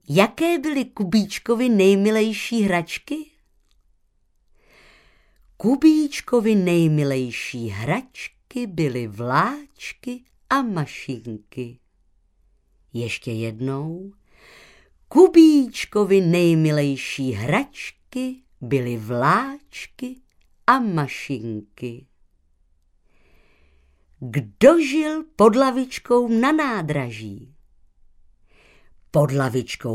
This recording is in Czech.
Jaké byly Kubíčkovi nejmilejší hračky? Kubíčkovi nejmilejší hračky byly vláčky a mašinky. Ještě jednou. Kubíčkovi nejmilejší hračky byly vláčky a mašinky. Kdo žil pod lavičkou na nádraží? Pod lavičkou